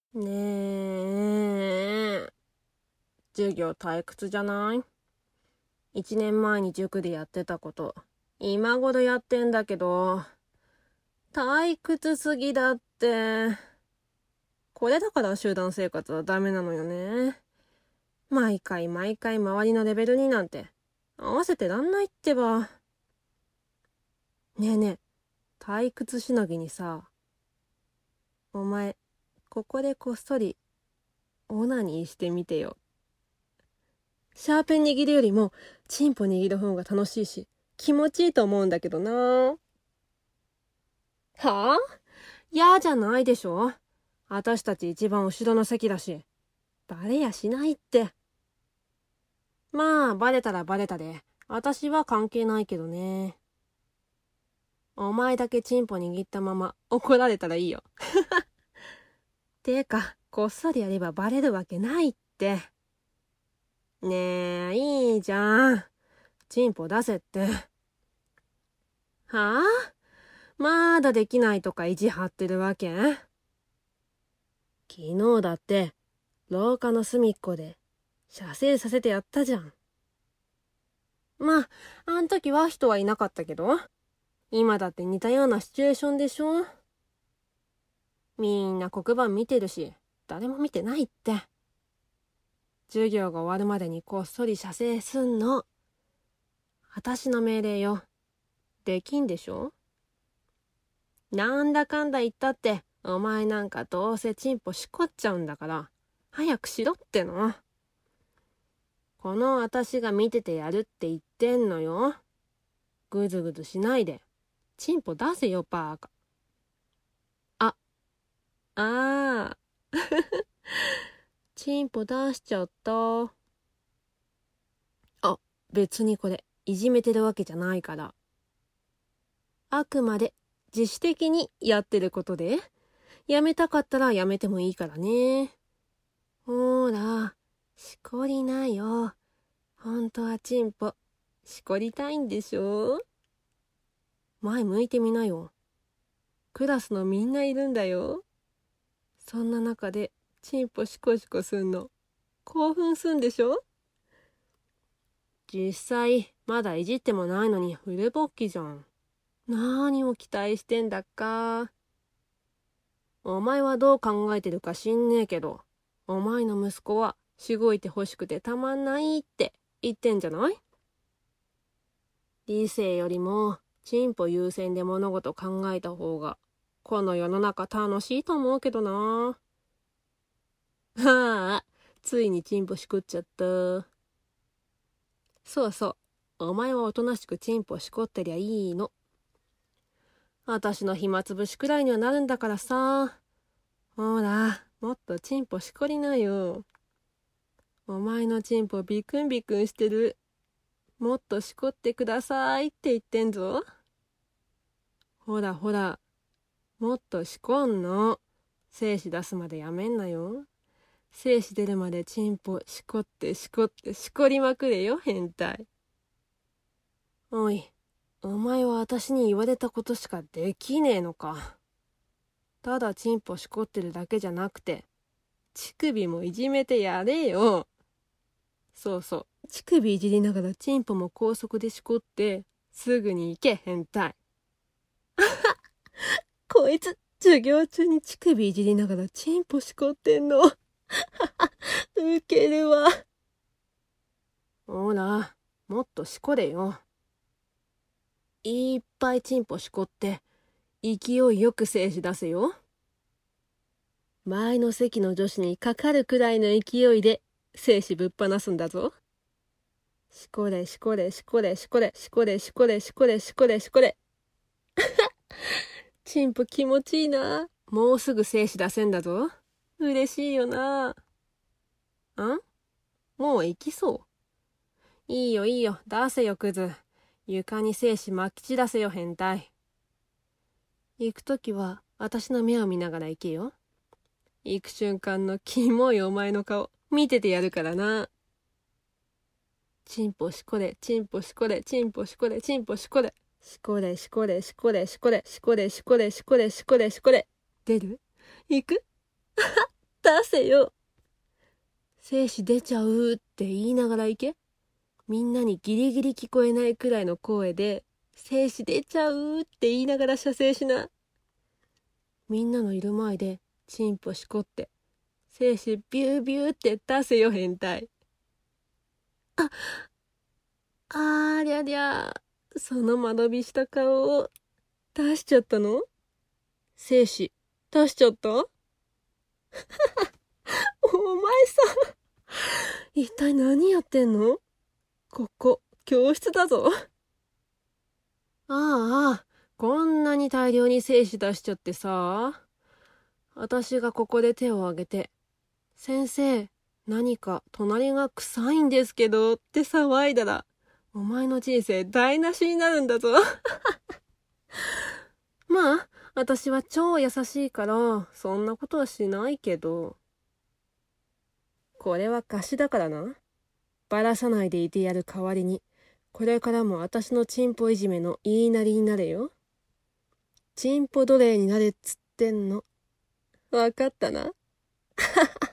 ねえ、授業退屈じゃない？ 1 年前に塾でやってたこと、今頃やってんだけど、退屈すぎだって。これだから集団生活はダメなのよね。毎回毎回周りのレベルになんて合わせてらんないってば。ねえねえ、退屈しのぎにさ、お前、ここでこっそりオナニーしてみてよ。シャーペン握るよりもチンポ握る方が楽しいし気持ちいいと思うんだけどな。はあ？嫌じゃないでしょ。私たち一番後ろの席だしバレやしないって。まあバレたらバレたで私は関係ないけどね。お前だけチンポ握ったまま怒られたらいいよ。てかこっそりやればバレるわけないって。ねえ、いいじゃん、チンポ出せって。はあ？まだできないとか意地張ってるわけ？昨日だって廊下の隅っこで射精させてやったじゃん。まあ、あん時は人はいなかったけど、今だって似たようなシチュエーションでしょ。みんな黒板見てるし、誰も見てないって。授業が終わるまでにこっそり射精すんの。私の命令よ。できんでしょ？なんだかんだ言ったって、お前なんかどうせチンポしこっちゃうんだから、早くしろっての。この私が見ててやるって言ってんのよ。ぐずぐずしないで、チンポ出せよバーカ。あ、あー。チンポ出しちゃった。あ、別にこれ、いじめてるわけじゃないから。あくまで自主的にやってることで、やめたかったらやめてもいいからね。ほーら、しこりなよ。ほんとはチンポ、しこりたいんでしょ？前向いてみなよ。クラスのみんないるんだよ。そんな中でチンポシコシコすんの興奮すんでしょ？実際まだいじってもないのにフル勃起じゃん。何を期待してんだっか。お前はどう考えてるか知んねえけど、お前の息子はしごいて欲しくてたまんないって言ってんじゃない？理性よりもチンポ優先で物事考えた方がこの世の中楽しいと思うけどな。はあ、ついにチンポしこっちゃった。そうそう、お前はおとなしくチンポしこってりゃいいの。私の暇つぶしくらいにはなるんだからさ。ほら、もっとチンポしこりなよ。お前のチンポビクンビクンしてる。もっとしこってくださいって言ってんぞ。ほらほら、もっとしこんの。精子出すまでやめんなよ。精子出るまでチンポしこってしこってしこりまくれよ、変態。おい、お前は私に言われたことしかできねえのか。ただチンポしこってるだけじゃなくて、乳首もいじめてやれよ。そうそう、乳首いじりながらチンポも高速でしこって、すぐに行け、変態。こいつ、授業中に乳首いじりながらチンポしこってんの。ウケるわ。ほら、もっとしこれよ。いっぱいチンポしこって、勢いよく精子出せよ。前の席の女子にかかるくらいの勢いで精子ぶっ放すんだぞ。しこれしこれしこれしこれしこれしこれしこれしこれしこれ。チンポ気持ちいいな。もうすぐ精子出せんだぞ。嬉しいよな。もう行きそう？いいよいいよ、出せよクズ。床に精子まき散らせよ、変態。行くときは私の目を見ながら行けよ。行く瞬間のキモいお前の顔見ててやるからな。チンポしこれ、チンポしこれ、チンポしこれ、チンポしこれ。しこれしこれしこれしこれしこれしこれしこれしこれしこれ。出る？行く？ 出せよ。精子出ちゃうって言いながら行け。みんなにギリギリ聞こえないくらいの声で、精子出ちゃうって言いながら射精しな。みんなのいる前で、チンポしこって、精子ビュービューって出せよ、変態。ありゃりゃ、その間延びした顔を出しちゃったの？精子、出しちゃった？お前さ、一体何やってんの？ここ、教室だぞ。ああ、こんなに大量に精子出しちゃってさ。私がここで手を挙げて、先生、何か隣が臭いんですけどって騒いだら、お前の人生台無しになるんだぞ。まあ、私は超優しいから、そんなことはしないけど。これは貸しだからな。ばらさないでいてやる代わりに、これからも私のチンポいじめの言いなりになれよ。チンポ奴隷になれっつってんの。わかったな。